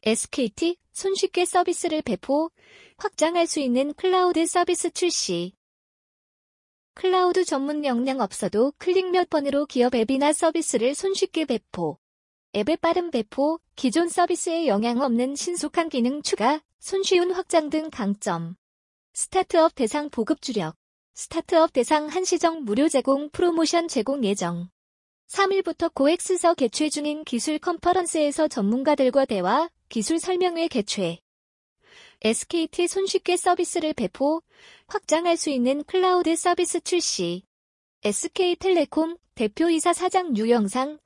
SKT 손쉽게 서비스를 배포, 확장할 수 있는 클라우드 서비스 출시. 클라우드 전문 역량 없어도 클릭 몇 번으로 기업 앱이나 서비스를 손쉽게 배포. 앱의 빠른 배포, 기존 서비스에 영향 없는 신속한 기능 추가, 손쉬운 확장 등 강점. 스타트업 대상 보급 주력. 스타트업 대상 한시정 무료 제공 프로모션 제공 예정. 3일부터 코엑스서 개최 중인 기술 컨퍼런스에서 전문가들과 대화, 기술 설명회 개최. SKT 손쉽게 서비스를 배포, 확장할 수 있는 클라우드 서비스 출시. SK텔레콤 대표이사 사장 유영상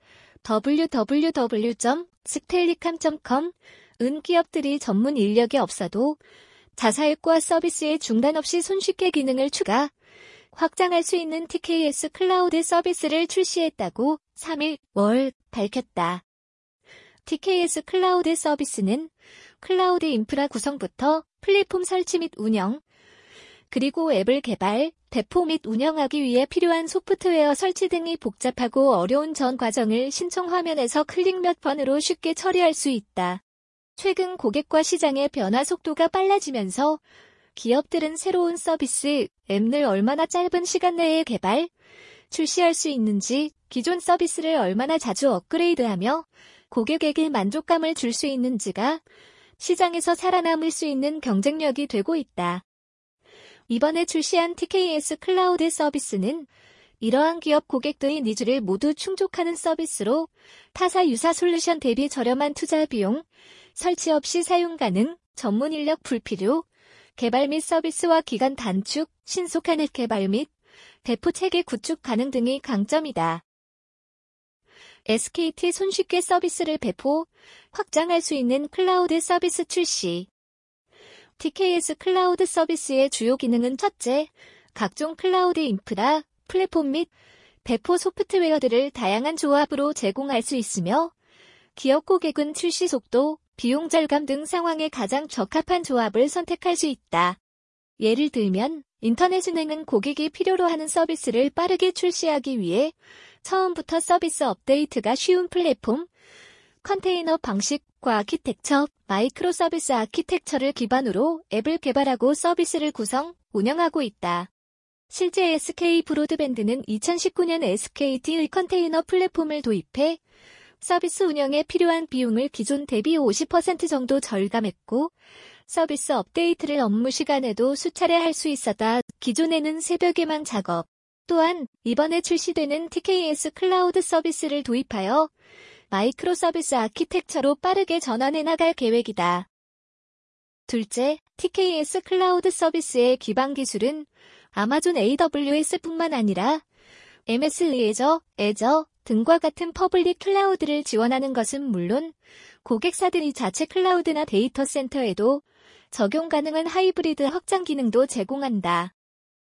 www.skellicam.com 은 기업들이 전문 인력이 없어도 자사액과 서비스의 중단 없이 손쉽게 기능을 추가, 확장할 수 있는 TKS 클라우드 서비스를 출시했다고 3일 월 밝혔다. TKS 클라우드 서비스는 클라우드 인프라 구성부터 플랫폼 설치 및 운영, 그리고 앱을 개발, 배포 및 운영하기 위해 필요한 소프트웨어 설치 등이 복잡하고 어려운 전 과정을 신청 화면에서 클릭 몇 번으로 쉽게 처리할 수 있다. 최근 고객과 시장의 변화 속도가 빨라지면서 기업들은 새로운 서비스, 앱을 얼마나 짧은 시간 내에 개발, 출시할 수 있는지, 기존 서비스를 얼마나 자주 업그레이드하며 고객에게 만족감을 줄 수 있는지가 시장에서 살아남을 수 있는 경쟁력이 되고 있다. 이번에 출시한 TKS 클라우드 서비스는 이러한 기업 고객들의 니즈를 모두 충족하는 서비스로 타사 유사 솔루션 대비 저렴한 투자 비용, 설치 없이 사용 가능, 전문 인력 불필요, 개발 및 서비스와 기간 단축, 신속한 앱 개발 및 배포 체계 구축 가능 등이 강점이다. SKT 손쉽게 서비스를 배포, 확장할 수 있는 클라우드 서비스 출시. TKS 클라우드 서비스의 주요 기능은 첫째, 각종 클라우드 인프라, 플랫폼 및 배포 소프트웨어들을 다양한 조합으로 제공할 수 있으며 기업 고객은 출시 속도, 비용 절감 등 상황에 가장 적합한 조합을 선택할 수 있다. 예를 들면 인터넷 은행은 고객이 필요로 하는 서비스를 빠르게 출시하기 위해 처음부터 서비스 업데이트가 쉬운 플랫폼, 컨테이너 방식과 아키텍처, 마이크로 서비스 아키텍처를 기반으로 앱을 개발하고 서비스를 구성, 운영하고 있다. 실제 SK 브로드밴드는 2019년 SKT의 컨테이너 플랫폼을 도입해 서비스 운영에 필요한 비용을 기존 대비 50% 정도 절감했고 서비스 업데이트를 업무 시간에도 수차례 할 수 있었다. 기존에는 새벽에만 작업. 또한 이번에 출시되는 TKS 클라우드 서비스를 도입하여 마이크로 서비스 아키텍처로 빠르게 전환해 나갈 계획이다. 둘째, TKS 클라우드 서비스의 기반 기술은 아마존 AWS뿐만 아니라 MS 애저 등과 같은 퍼블릭 클라우드를 지원하는 것은 물론 고객사들이 자체 클라우드나 데이터 센터에도 적용 가능한 하이브리드 확장 기능도 제공한다.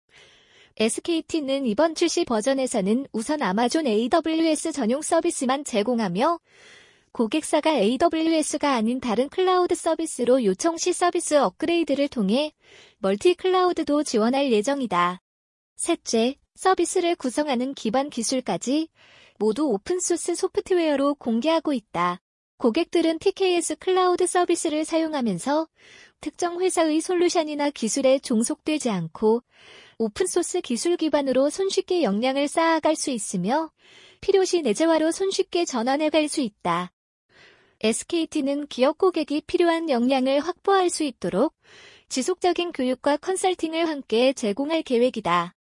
SKT는 이번 출시 버전에서는 우선 아마존 AWS 전용 서비스만 제공하며 고객사가 AWS가 아닌 다른 클라우드 서비스로 요청 시 서비스 업그레이드를 통해 멀티 클라우드도 지원할 예정이다. 셋째, 서비스를 구성하는 기반 기술까지 모두 오픈소스 소프트웨어로 공개하고 있다. 고객들은 TKS 클라우드 서비스를 사용하면서 특정 회사의 솔루션이나 기술에 종속되지 않고 오픈소스 기술 기반으로 손쉽게 역량을 쌓아갈 수 있으며 필요시 내재화로 손쉽게 전환해갈 수 있다. SKT는 기업 고객이 필요한 역량을 확보할 수 있도록 지속적인 교육과 컨설팅을 함께 제공할 계획이다.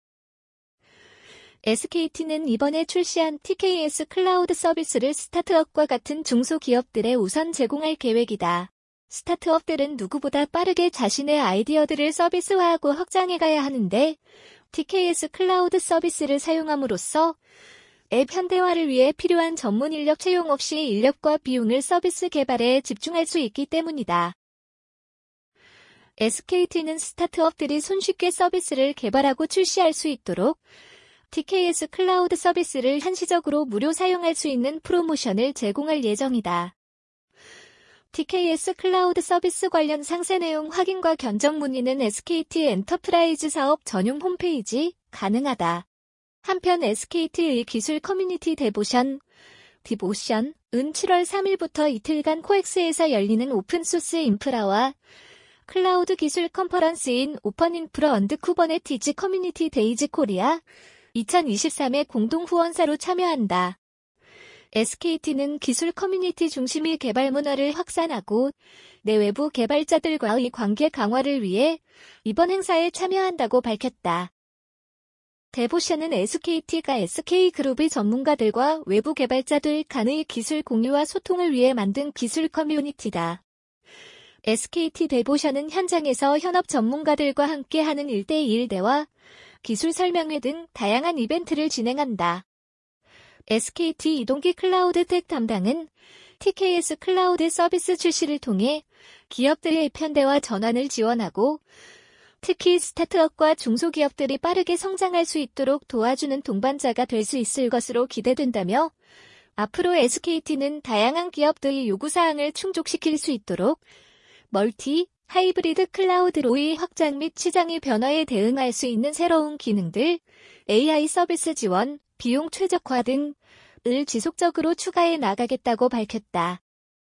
SKT는 이번에 출시한 TKS 클라우드 서비스를 스타트업과 같은 중소기업들에 우선 제공할 계획이다. 스타트업들은 누구보다 빠르게 자신의 아이디어들을 서비스화하고 확장해가야 하는데 TKS 클라우드 서비스를 사용함으로써 앱 현대화를 위해 필요한 전문 인력 채용 없이 인력과 비용을 서비스 개발에 집중할 수 있기 때문이다. SKT는 스타트업들이 손쉽게 서비스를 개발하고 출시할 수 있도록 TKS 클라우드 서비스를 한시적으로 무료 사용할 수 있는 프로모션을 제공할 예정이다. TKS 클라우드 서비스 관련 상세 내용 확인과 견적 문의는 SKT 엔터프라이즈 사업 전용 홈페이지 가능하다. 한편 SKT의 기술 커뮤니티 데보션 딥오션은 7월 3일부터 이틀간 코엑스에서 열리는 오픈소스 인프라와 클라우드 기술 컨퍼런스인 오픈 인프라 언드 쿠버네티즈 커뮤니티 데이즈 코리아 2023의 공동 후원사로 참여한다. SKT는 기술 커뮤니티 중심의 개발 문화를 확산하고 내외부 개발자들과의 관계 강화를 위해 이번 행사에 참여한다고 밝혔다. 데보션은 SKT가 SK그룹의 전문가들과 외부 개발자들 간의 기술 공유와 소통을 위해 만든 기술 커뮤니티다. SKT 데보션은 현장에서 현업 전문가들과 함께하는 1대1 대화, 기술 설명회 등 다양한 이벤트를 진행한다. SKT 이동기 클라우드 텍 담당은 TKS 클라우드 서비스 출시를 통해 기업들의 편대와 전환을 지원하고 특히 스타트업과 중소기업들이 빠르게 성장할 수 있도록 도와주는 동반자가 될 수 있을 것으로 기대된다며 앞으로 SKT는 다양한 기업들의 요구사항을 충족시킬 수 있도록 멀티, 하이브리드 클라우드로의 확장 및 시장의 변화에 대응할 수 있는 새로운 기능들, AI 서비스 지원, 비용 최적화 등을 지속적으로 추가해 나가겠다고 밝혔다.